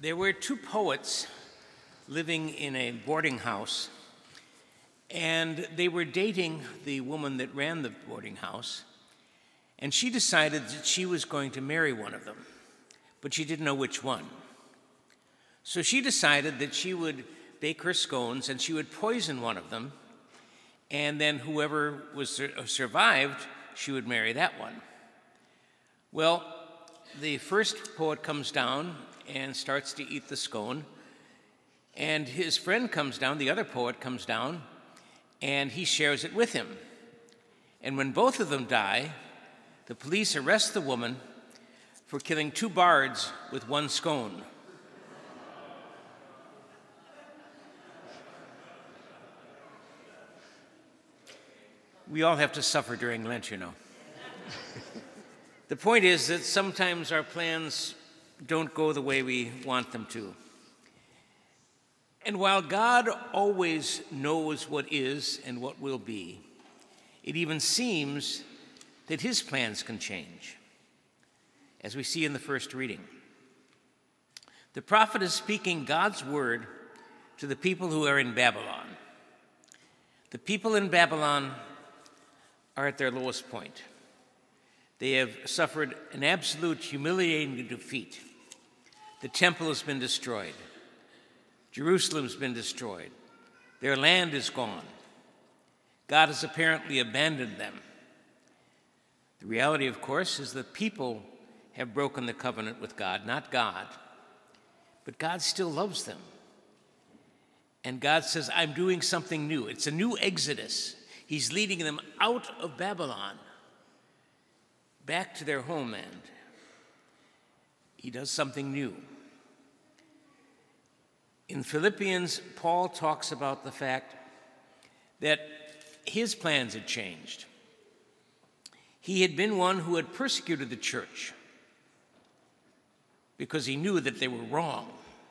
There were two poets living in a boarding house, and they were dating the woman that ran the boarding house, and she decided that she was going to marry one of them, but she didn't know which one. So she decided that she would bake her scones and she would poison one of them, and then whoever survived, she would marry that one. Well, the first poet comes down and starts to eat the scone, and his friend comes down, the other poet comes down, and he shares it with him. And when both of them die, the police arrest the woman for killing two bards with one scone. We all have to suffer during Lent, you know. The point is that sometimes our plans don't go the way we want them to. And while God always knows what is and what will be, it even seems that his plans can change, as we see in the first reading. The prophet is speaking God's word to the people who are in Babylon. The people in Babylon are at their lowest point. They have suffered an absolute humiliating defeat. The temple has been destroyed. Jerusalem's been destroyed. Their land is gone. God has apparently abandoned them. The reality, of course, is that people have broken the covenant with God, not God. But God still loves them. And God says, I'm doing something new. It's a new exodus. He's leading them out of Babylon, back to their homeland. He does something new. In Philippians, Paul talks about the fact that his plans had changed. He had been one who had persecuted the church because he knew that they were wrong.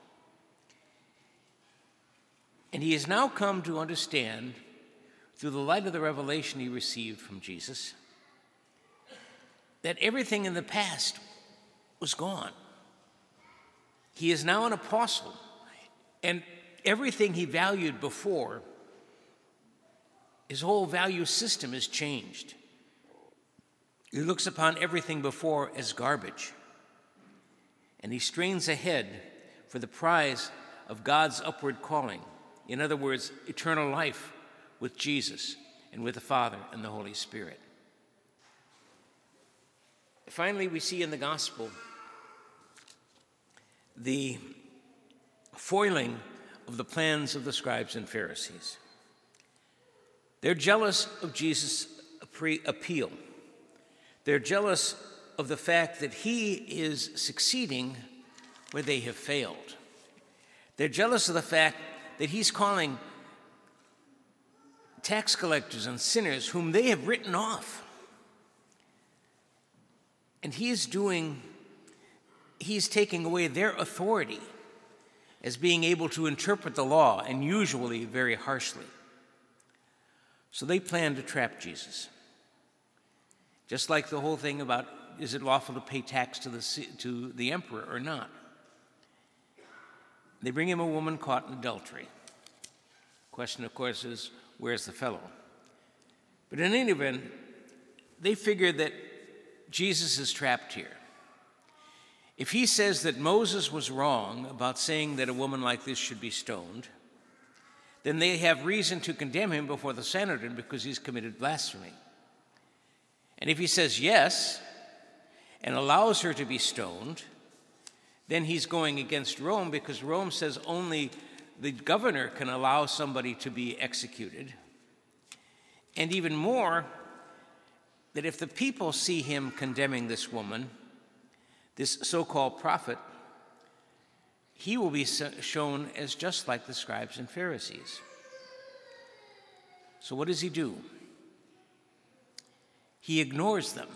And he has now come to understand, through the light of the revelation he received from Jesus, that everything in the past was gone. He is now an apostle, and everything he valued before, his whole value system has changed. He looks upon everything before as garbage, and he strains ahead for the prize of God's upward calling. In other words, eternal life with Jesus and with the Father and the Holy Spirit. Finally, we see in the gospel the foiling of the plans of the scribes and Pharisees. They're jealous of Jesus' appeal. They're jealous of the fact that he is succeeding where they have failed. They're jealous of the fact that he's calling tax collectors and sinners whom they have written off. And he's taking away their authority as being able to interpret the law, and usually very harshly. So they plan to trap Jesus. Just like the whole thing about, is it lawful to pay tax to the emperor or not? They bring him a woman caught in adultery. Question, of course, is, where's the fellow? But in any event, they figure that Jesus is trapped here. If he says that Moses was wrong about saying that a woman like this should be stoned, then they have reason to condemn him before the Sanhedrin because he's committed blasphemy. And if he says yes and allows her to be stoned, then he's going against Rome because Rome says only the governor can allow somebody to be executed. And even more, that if the people see him condemning this woman, this so-called prophet, he will be shown as just like the scribes and Pharisees. So what does he do? He ignores them.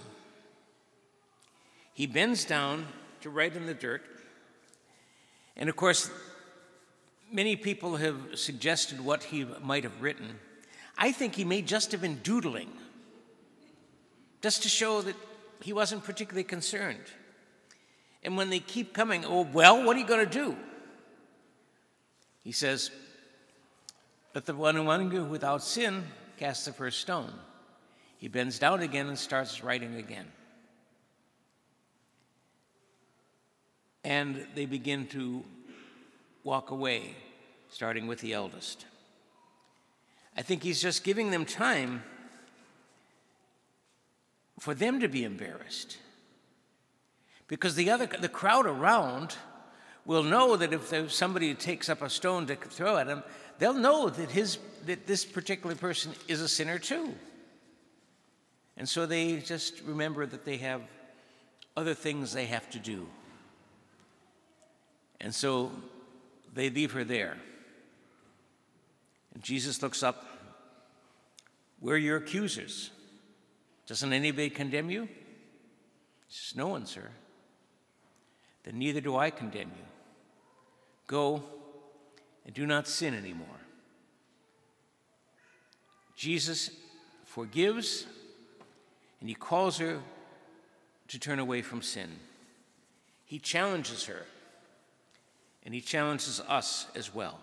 He bends down to write in the dirt. And of course, many people have suggested what he might have written. I think he may just have been doodling, just to show that he wasn't particularly concerned. And when they keep coming, oh, well, what are you going to do? He says, let the one among you without sin cast the first stone. He bends down again and starts writing again. And they begin to walk away, starting with the eldest. I think he's just giving them time for them to be embarrassed. Because the crowd around will know that if somebody takes up a stone to throw at him, they'll know that this particular person is a sinner too. And so they just remember that they have other things they have to do. And so they leave her there. And Jesus looks up. Where are your accusers? Doesn't anybody condemn you? He says, no one, sir. Then neither do I condemn you. Go and do not sin anymore. Jesus forgives, and he calls her to turn away from sin. He challenges her, and he challenges us as well.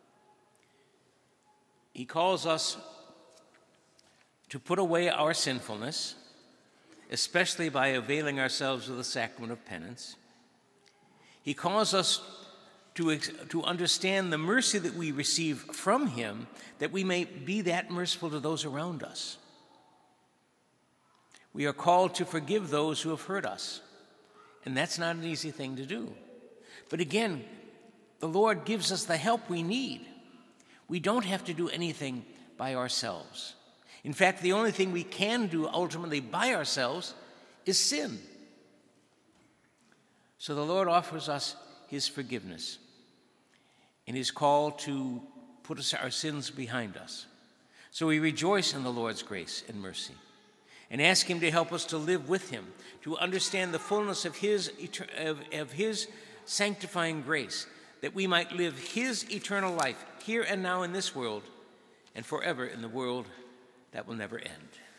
He calls us to put away our sinfulness, especially by availing ourselves of the sacrament of penance. He calls us to understand the mercy that we receive from him, that we may be that merciful to those around us. We are called to forgive those who have hurt us, and that's not an easy thing to do. But again, the Lord gives us the help we need. We don't have to do anything by ourselves. In fact, the only thing we can do ultimately by ourselves is sin. So the Lord offers us his forgiveness and his call to put our sins behind us. So we rejoice in the Lord's grace and mercy and ask him to help us to live with him, to understand the fullness of his sanctifying grace, that we might live his eternal life here and now in this world and forever in the world that will never end.